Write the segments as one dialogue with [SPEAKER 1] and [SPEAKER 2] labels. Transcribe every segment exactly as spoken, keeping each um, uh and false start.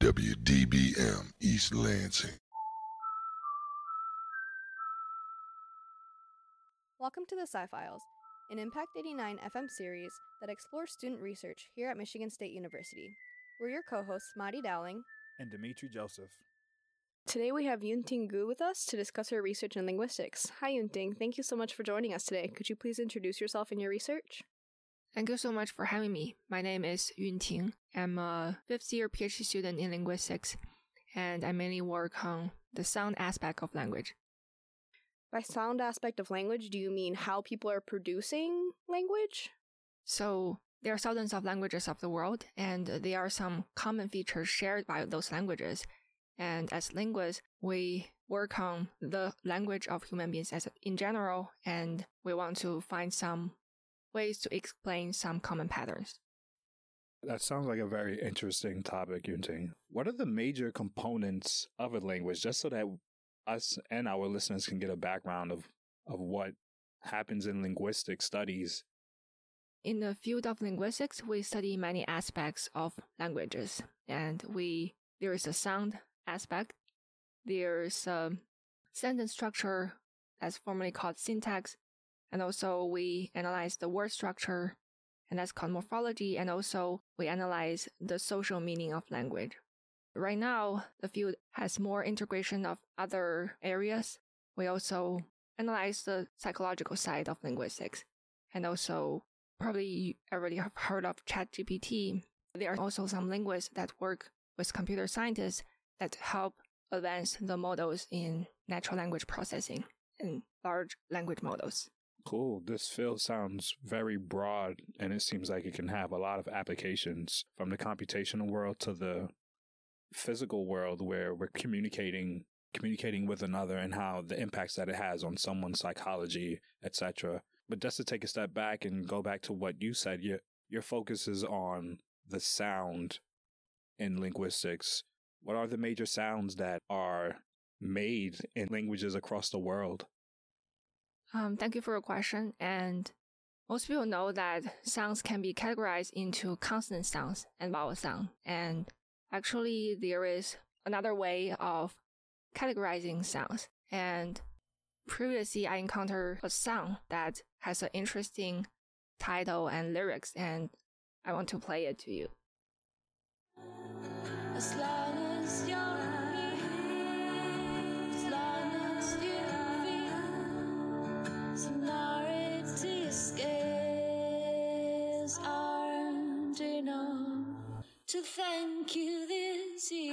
[SPEAKER 1] W D B M East Lansing.
[SPEAKER 2] Welcome to the Sci-Files, an Impact eighty-nine F M series that explores student research here at Michigan State University. We're your co-hosts, Madi Dowling
[SPEAKER 3] and Dimitri Joseph.
[SPEAKER 2] Today we have Yunting Gu with us to discuss her research in linguistics. Hi Yunting, thank you so much for joining us today. Could you please introduce yourself and your research?
[SPEAKER 4] Thank you so much for having me. My name is Yunting. I'm a fifth year PhD student in linguistics, and I mainly work on the sound aspect of language.
[SPEAKER 2] By sound aspect of language, do you mean how people are producing language?
[SPEAKER 4] So there are thousands of languages of the world, and there are some common features shared by those languages. And as linguists, we work on the language of human beings as in general, and we want to find some ways to explain some common patterns.
[SPEAKER 3] That sounds like a very interesting topic, Yunting. What are the major components of a language, just so that us and our listeners can get a background of, of what happens in linguistic studies?
[SPEAKER 4] In the field of linguistics, we study many aspects of languages, and we there is a sound aspect, there's a sentence structure that's formerly called syntax, and also we analyze the word structure, and that's called morphology, and also we analyze the social meaning of language. Right now, the field has more integration of other areas. We also analyze the psychological side of linguistics, and also probably you already have heard of ChatGPT. There are also some linguists that work with computer scientists that help advance the models in natural language processing and large language models.
[SPEAKER 3] Cool. This field sounds very broad, and it seems like it can have a lot of applications from the computational world to the physical world, where we're communicating communicating with another and how the impacts that it has on someone's psychology, et cetera. But just to take a step back and go back to what you said, your your focus is on the sound in linguistics. What are the major sounds that are made in languages across the world?
[SPEAKER 4] Um, thank you for your question. And most people know that sounds can be categorized into consonant sounds and vowel sound. And actually, there is another way of categorizing sounds. And previously, I encountered a song that has an interesting title and lyrics, and I want to play it to you. As long as you're here, as long as you feel sonority scales aren't enough to thank you this year.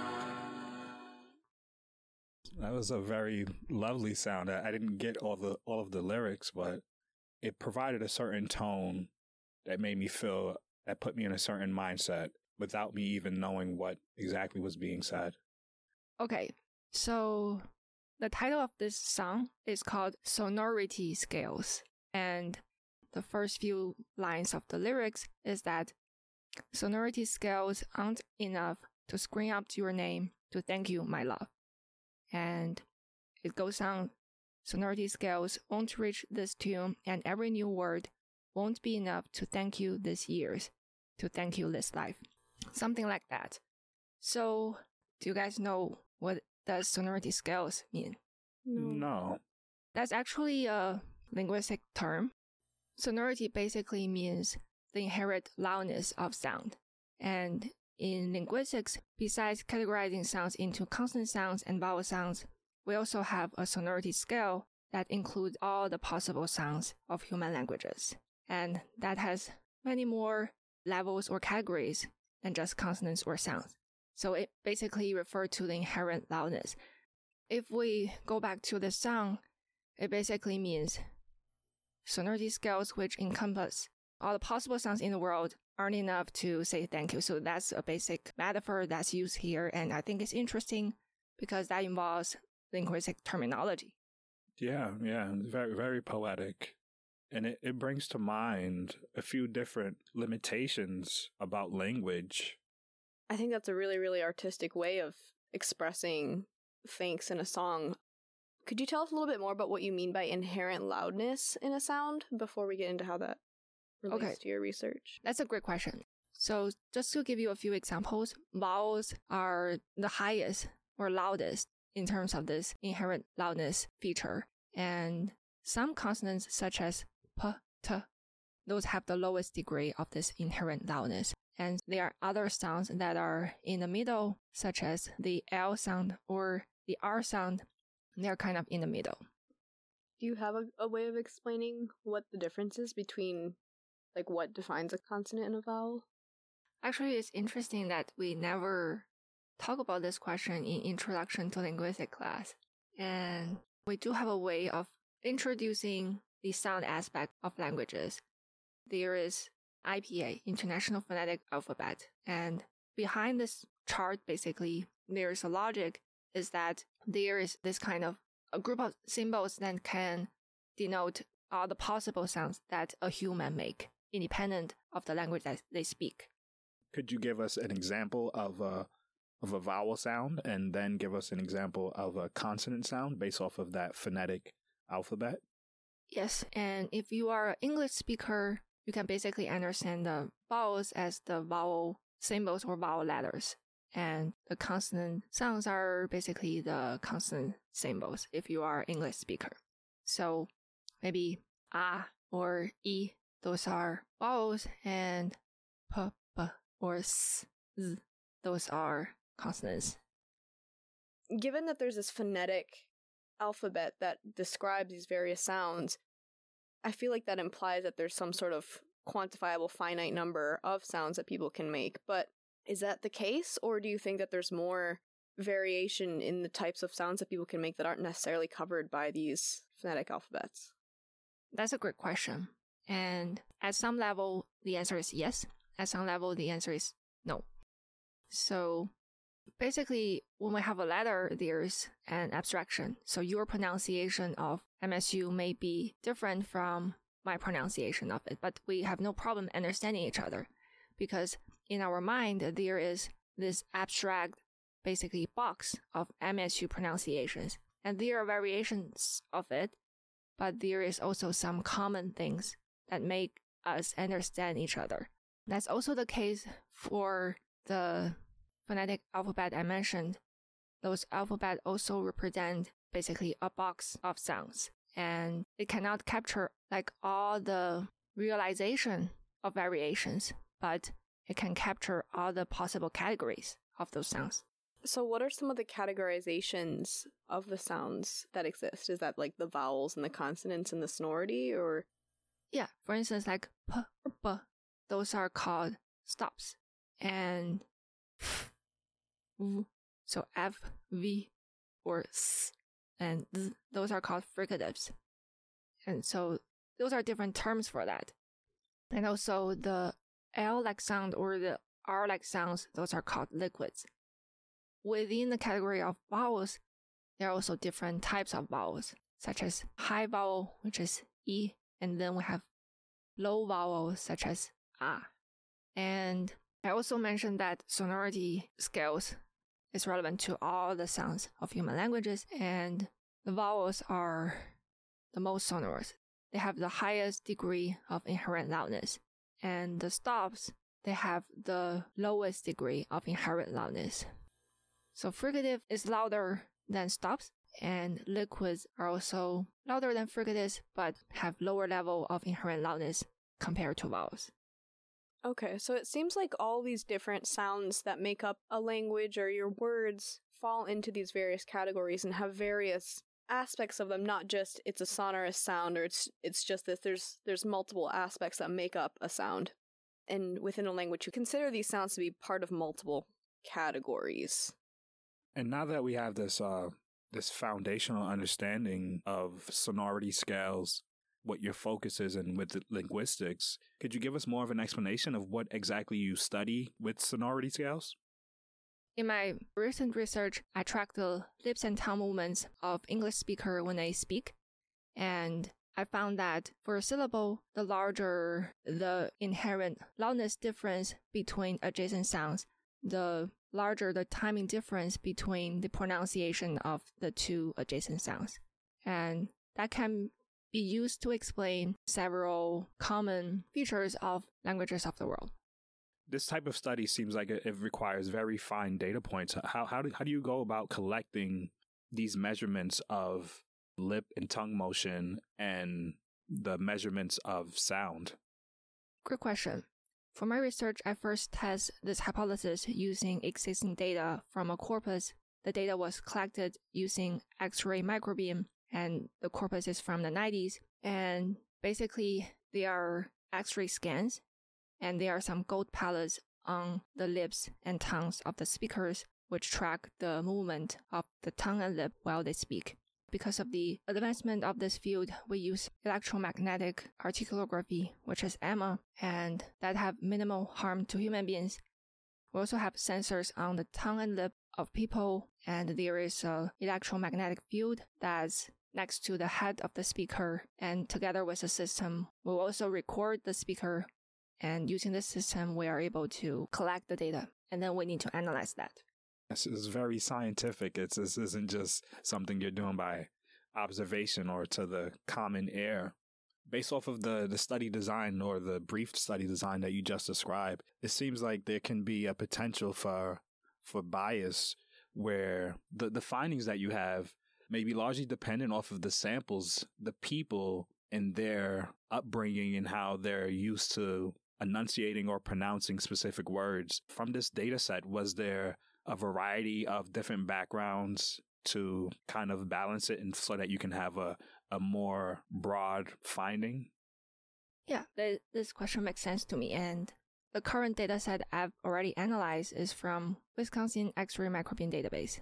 [SPEAKER 3] That was a very lovely sound. I, I didn't get all the all of the lyrics, but it provided a certain tone that made me feel, that put me in a certain mindset without me even knowing what exactly was being said.
[SPEAKER 4] Okay, so the title of this song is called Sonority Scales. And the first few lines of the lyrics is that sonority scales aren't enough to scream out your name to thank you, my love. And it goes on, sonority scales won't reach this tune, and every new word won't be enough to thank you this year's, to thank you this life. Something like that. So, do you guys know what does sonority scales mean?
[SPEAKER 3] No. no.
[SPEAKER 4] That's actually a linguistic term. Sonority basically means the inherent loudness of sound. And in linguistics, besides categorizing sounds into consonant sounds and vowel sounds, we also have a sonority scale that includes all the possible sounds of human languages. And that has many more levels or categories than just consonants or sounds. So it basically refers to the inherent loudness. If we go back to the song, it basically means sonority scales which encompass all the possible sounds in the world aren't enough to say thank you. So that's a basic metaphor that's used here, and I think it's interesting because that involves linguistic terminology.
[SPEAKER 3] Yeah, yeah, very, very poetic. And it, it brings to mind a few different limitations about language.
[SPEAKER 2] I think that's a really, really artistic way of expressing thanks in a song. Could you tell us a little bit more about what you mean by inherent loudness in a sound before we get into how that relates
[SPEAKER 4] okay.
[SPEAKER 2] to your research?
[SPEAKER 4] That's a great question. So just to give you a few examples, vowels are the highest or loudest in terms of this inherent loudness feature. And some consonants such as p, t, those have the lowest degree of this inherent loudness. And there are other sounds that are in the middle, such as the L sound or the R sound. They're kind of in the middle.
[SPEAKER 2] Do you have a, a way of explaining what the difference is between, like, what defines a consonant and a vowel?
[SPEAKER 4] Actually, it's interesting that we never talk about this question in Introduction to Linguistics class. And we do have a way of introducing the sound aspect of languages. There is I P A, International Phonetic Alphabet. And behind this chart, basically, there is a logic is that there is this kind of a group of symbols that can denote all the possible sounds that a human make, independent of the language that they speak.
[SPEAKER 3] Could you give us an example of a, of a vowel sound and then give us an example of a consonant sound based off of that phonetic alphabet?
[SPEAKER 4] Yes, and if you are an English speaker, you can basically understand the vowels as the vowel symbols or vowel letters. And the consonant sounds are basically the consonant symbols if you are an English speaker. So maybe ah or e, those are vowels, and p, b, or s, z, those are consonants.
[SPEAKER 2] Given that there's this phonetic alphabet that describes these various sounds, I feel like that implies that there's some sort of quantifiable finite number of sounds that people can make. But is that the case, or do you think that there's more variation in the types of sounds that people can make that aren't necessarily covered by these phonetic alphabets?
[SPEAKER 4] That's a great question. And at some level, the answer is yes. At some level, the answer is no. So basically, when we have a letter, there's an abstraction. So your pronunciation of M S U may be different from my pronunciation of it, but we have no problem understanding each other because in our mind, there is this abstract, basically, box of M S U pronunciations. And there are variations of it, but there is also some common things that make us understand each other. That's also the case for the phonetic alphabet I mentioned. Those alphabet also represent basically a box of sounds, and it cannot capture like all the realization of variations, but it can capture all the possible categories of those sounds.
[SPEAKER 2] So what are some of the categorizations of the sounds that exist? Is that like the vowels and the consonants and the sonority, or?
[SPEAKER 4] Yeah, for instance, like p or b, those are called stops. And f, v, so f, v, or s, and z, those are called fricatives. And so those are different terms for that. And also the L-like sound or the R-like sounds, those are called liquids. Within the category of vowels, there are also different types of vowels, such as high vowel, which is E, and then we have low vowels, such as A. And I also mentioned that sonority scales is relevant to all the sounds of human languages, and the vowels are the most sonorous. They have the highest degree of inherent loudness, and the stops, they have the lowest degree of inherent loudness. So fricative is louder than stops, and liquids are also louder than fricatives, but have lower level of inherent loudness compared to vowels.
[SPEAKER 2] Okay, so it seems like all these different sounds that make up a language or your words fall into these various categories and have various aspects of them, not just it's a sonorous sound or it's it's just that there's there's multiple aspects that make up a sound. And within a language, you consider these sounds to be part of multiple categories.
[SPEAKER 3] And now that we have this uh, this foundational understanding of sonority scales, what your focus is in with linguistics, could you give us more of an explanation of what exactly you study with sonority scales?
[SPEAKER 4] In my recent research, I tracked the lips and tongue movements of English speakers when they speak, and I found that for a syllable, the larger the inherent loudness difference between adjacent sounds, the larger the timing difference between the pronunciation of the two adjacent sounds. And that can be used to explain several common features of languages of the world.
[SPEAKER 3] This type of study seems like it, it requires very fine data points. How how do how do you go about collecting these measurements of lip and tongue motion and the measurements of sound?
[SPEAKER 4] Good question. For my research, I first test this hypothesis using existing data from a corpus. The data was collected using X-ray microbeam, and the corpus is from the nineties. And basically, they are X-ray scans, and there are some gold pellets on the lips and tongues of the speakers, which track the movement of the tongue and lip while they speak. Because of the advancement of this field, we use electromagnetic articulography, which is E M A, and that have minimal harm to human beings. We also have sensors on the tongue and lip of people, and there is an electromagnetic field that's next to the head of the speaker, and together with the system, we'll also record the speaker, and using this system, we are able to collect the data, and then we need to analyze that.
[SPEAKER 3] This is very scientific. It's, this isn't just something you're doing by observation or to the common air. Based off of the, the study design or the brief study design that you just described, it seems like there can be a potential for for bias where the, the findings that you have may be largely dependent off of the samples, the people and their upbringing and how they're used to enunciating or pronouncing specific words. From this data set, was there a variety of different backgrounds to kind of balance it and so that you can have a, a more broad finding?
[SPEAKER 4] Yeah, th- this question makes sense to me. And the current data set I've already analyzed is from Wisconsin X-ray microbeam database.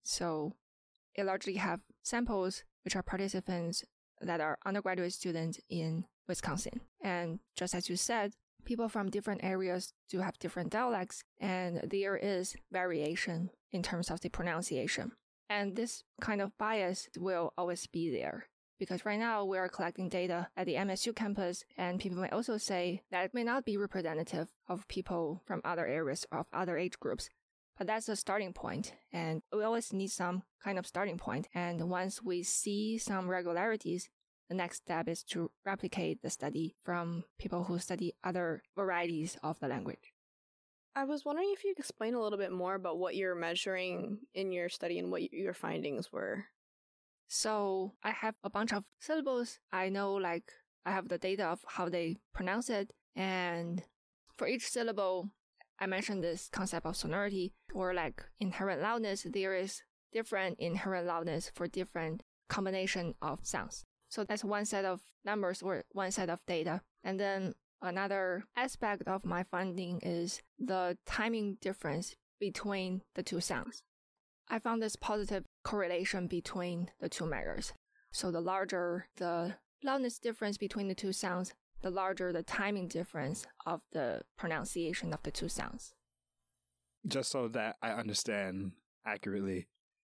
[SPEAKER 4] So it largely have samples which are participants that are undergraduate students in Wisconsin. And just as you said, people from different areas do have different dialects, and there is variation in terms of the pronunciation. And this kind of bias will always be there, because right now we are collecting data at the M S U campus, and people may also say that it may not be representative of people from other areas of other age groups. But that's a starting point, and we always need some kind of starting point. And once we see some regularities, the next step is to replicate the study from people who study other varieties of the language.
[SPEAKER 2] I was wondering if you could explain a little bit more about what you're measuring in your study and what your findings were.
[SPEAKER 4] So I have a bunch of syllables. I know, like, I have the data of how they pronounce it. And for each syllable, I mentioned this concept of sonority, or like inherent loudness. There is different inherent loudness for different combination of sounds. So that's one set of numbers or one set of data. And then another aspect of my finding is the timing difference between the two sounds. I found this positive correlation between the two measures. So the larger the loudness difference between the two sounds, the larger the timing difference of the pronunciation of the two sounds.
[SPEAKER 3] Just so that I understand accurately,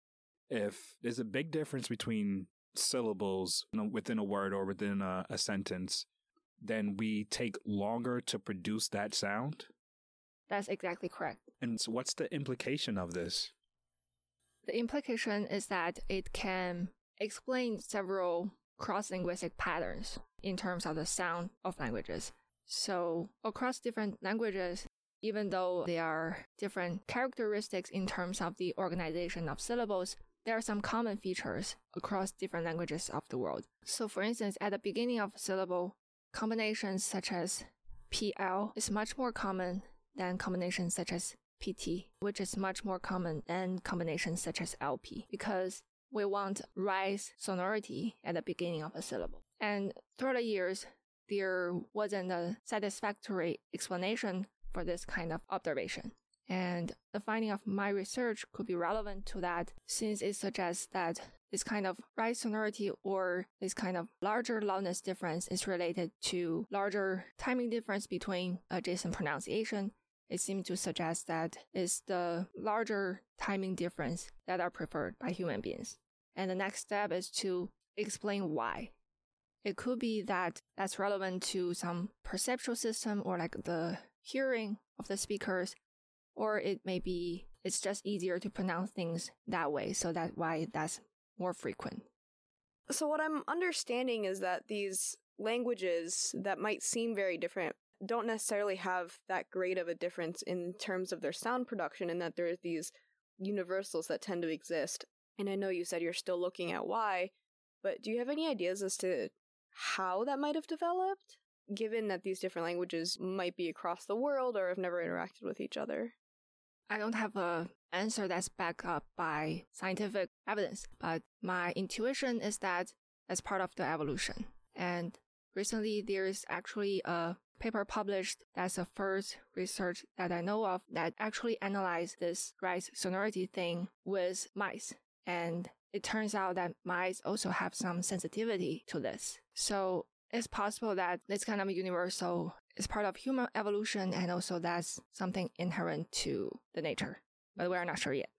[SPEAKER 3] if there's a big difference between syllables, you know, within a word or within a, a sentence, then we take longer to produce that sound?
[SPEAKER 4] That's exactly correct.
[SPEAKER 3] And so what's the implication of this?
[SPEAKER 4] The implication is that it can explain several cross-linguistic patterns in terms of the sound of languages. So across different languages, even though there are different characteristics in terms of the organization of syllables, there are some common features across different languages of the world. So for instance, at the beginning of a syllable, combinations such as P L is much more common than combinations such as P T, which is much more common than combinations such as L P, because we want rise sonority at the beginning of a syllable. And throughout the years, there wasn't a satisfactory explanation for this kind of observation. And the finding of my research could be relevant to that, since it suggests that this kind of rise sonority or this kind of larger loudness difference is related to larger timing difference between adjacent pronunciation. It seems to suggest that it's the larger timing difference that are preferred by human beings. And the next step is to explain why. It could be that that's relevant to some perceptual system or like the hearing of the speakers, or it may be it's just easier to pronounce things that way, so that's why that's more frequent.
[SPEAKER 2] So what I'm understanding is that these languages that might seem very different don't necessarily have that great of a difference in terms of their sound production, and that there are these universals that tend to exist. And I know you said you're still looking at why, but do you have any ideas as to how that might have developed, given that these different languages might be across the world or have never interacted with each other?
[SPEAKER 4] I don't have a answer that's backed up by scientific evidence, but my intuition is that as part of the evolution. And recently there is actually a paper published that's the first research that I know of that actually analyzed this rise sonority thing with mice. And it turns out that mice also have some sensitivity to this. So it's possible that this kind of universal is part of human evolution, and also that's something inherent to the nature. But we're not sure yet.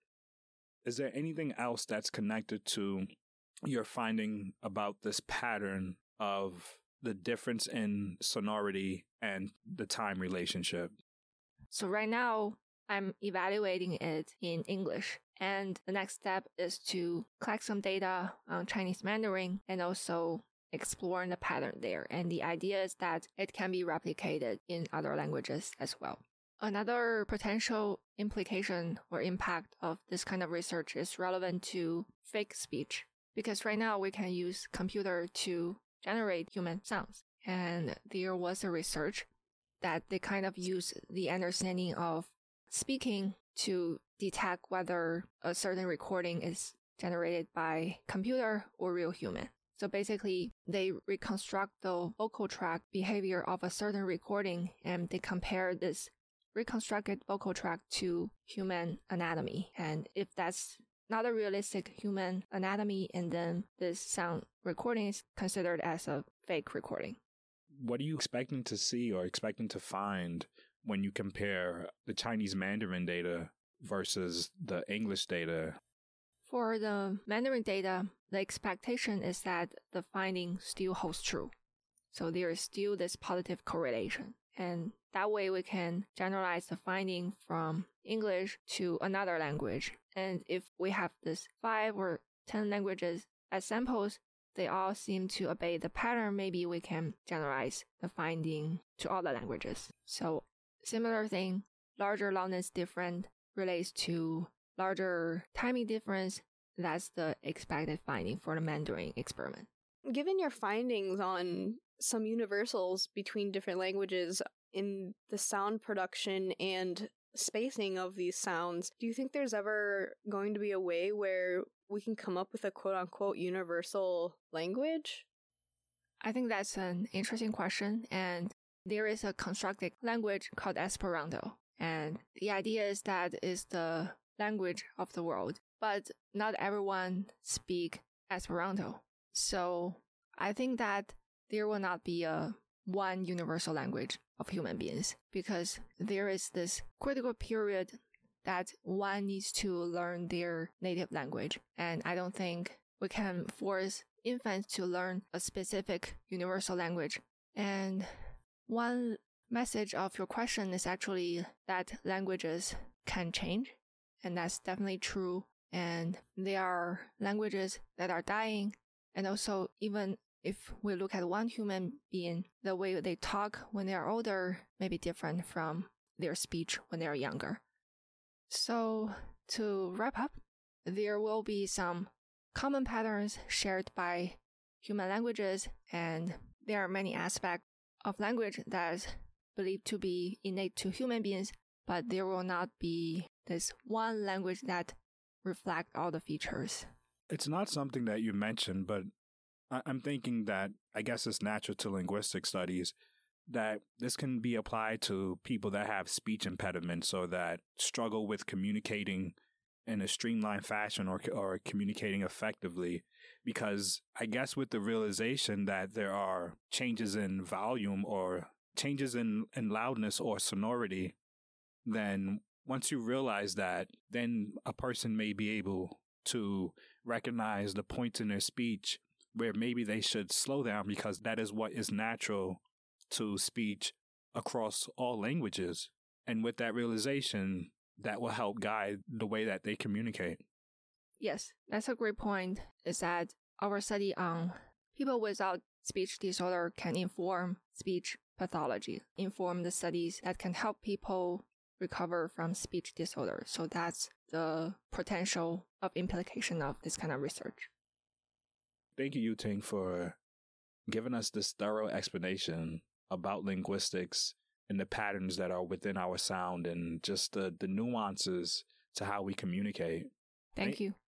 [SPEAKER 3] Is there anything else that's connected to your finding about this pattern of the difference in sonority and the time relationship?
[SPEAKER 4] So right now, I'm evaluating it in English. And the next step is to collect some data on Chinese Mandarin and also explore the pattern there. And the idea is that it can be replicated in other languages as well. Another potential implication or impact of this kind of research is relevant to fake speech. Because right now we can use computer to generate human sounds. And there was a research that they kind of use the understanding of speaking to detect whether a certain recording is generated by computer or real human. So basically, they reconstruct the vocal tract behavior of a certain recording, and they compare this reconstructed vocal tract to human anatomy. And if that's not a realistic human anatomy, and then this sound recording is considered as a fake recording.
[SPEAKER 3] What are you expecting to see or expecting to find when you compare the Chinese Mandarin data versus the English data?
[SPEAKER 4] For the Mandarin data, the expectation is that the finding still holds true. So there is still this positive correlation. And that way we can generalize the finding from English to another language. And if we have this five or ten languages as samples, they all seem to obey the pattern, maybe we can generalize the finding to all the languages. So similar thing, larger loudness difference relates to larger timing difference. That's the expected finding for the Mandarin experiment.
[SPEAKER 2] Given your findings on some universals between different languages in the sound production and spacing of these sounds, do you think there's ever going to be a way where we can come up with a quote-unquote universal language?
[SPEAKER 4] I think that's an interesting question, and there is a constructed language called Esperanto, and the idea is that it's the language of the world, but not everyone speak Esperanto. So I think that there will not be a one universal language of human beings, because there is this critical period that one needs to learn their native language. And I don't think we can force infants to learn a specific universal language. And one message of your question is actually that languages can change. And that's definitely true. And there are languages that are dying. And also, even if we look at one human being, the way they talk when they are older may be different from their speech when they are younger. So, to wrap up, there will be some common patterns shared by human languages, and there are many aspects of language that is believed to be innate to human beings, but there will not be this one language that reflects all the features.
[SPEAKER 3] It's not something that you mentioned, but I'm thinking that I guess it's natural to linguistic studies that this can be applied to people that have speech impediments or that struggle with communicating in a streamlined fashion or or communicating effectively. Because I guess with the realization that there are changes in volume or changes in, in loudness or sonority, then once you realize that, then a person may be able to recognize the points in their speech where maybe they should slow down, because that is what is natural to speech across all languages. And with that realization, that will help guide the way that they communicate.
[SPEAKER 4] Yes, that's a great point, is that our study on people without speech disorder can inform speech pathology, inform the studies that can help people recover from speech disorder. So that's the potential of implication of this kind of research.
[SPEAKER 3] Thank you, Yu-Ting, for giving us this thorough explanation about linguistics and the patterns that are within our sound and just the, the nuances to how we communicate.
[SPEAKER 4] Thank you.